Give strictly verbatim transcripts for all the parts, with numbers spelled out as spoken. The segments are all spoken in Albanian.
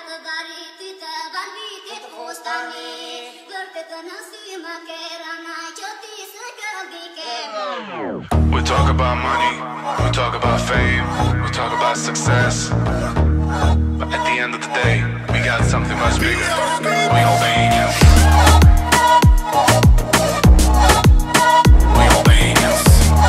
të gariti të banditit fustani Vërte të nësima kerana që ti së këndike We talk about money, we talk about fame, we talk about success But at the end of the day, we got something much bigger We all bangers We all bangers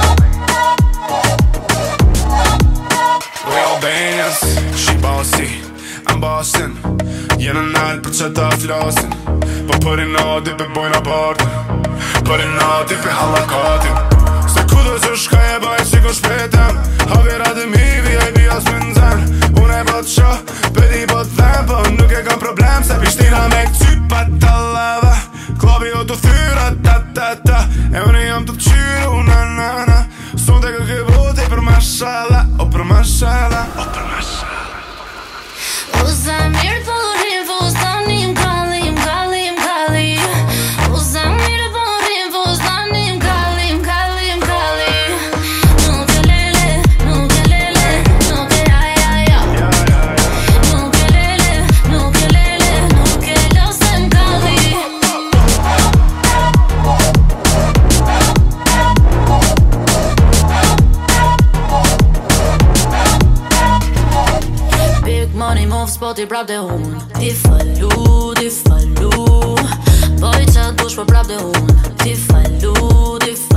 We all bangers She bossy, I'm bossing Jena nalë për që ta flasin Po përin nati për bojna partin Përin nati për halakatin Se kudo që shka e baj si ko shpetem Havirat e mi vi e bia s'mënzen Unë e bot qa, pedi bot them Po nuk e kam problem se pishtina me këcypa talava Klabi o të thyra ta ta ta E unë jam të këqyru na na na Son të këke boti për mashala O për mashala O për mashala Uza mirë pëllim, fustanim kallim, kallim, kallim Uza mirë pëllim, fustanim kallim, kallim, kallim Nuk e lele, nuk e lele, nuk e aj, aj, aj Nuk e lele, nuk e lele, nuk e losem kallim Big money moves, po ti prap dhe unë Ti falu, ti falu Boj qa dush po prap dhe unë Ti falu, ti falu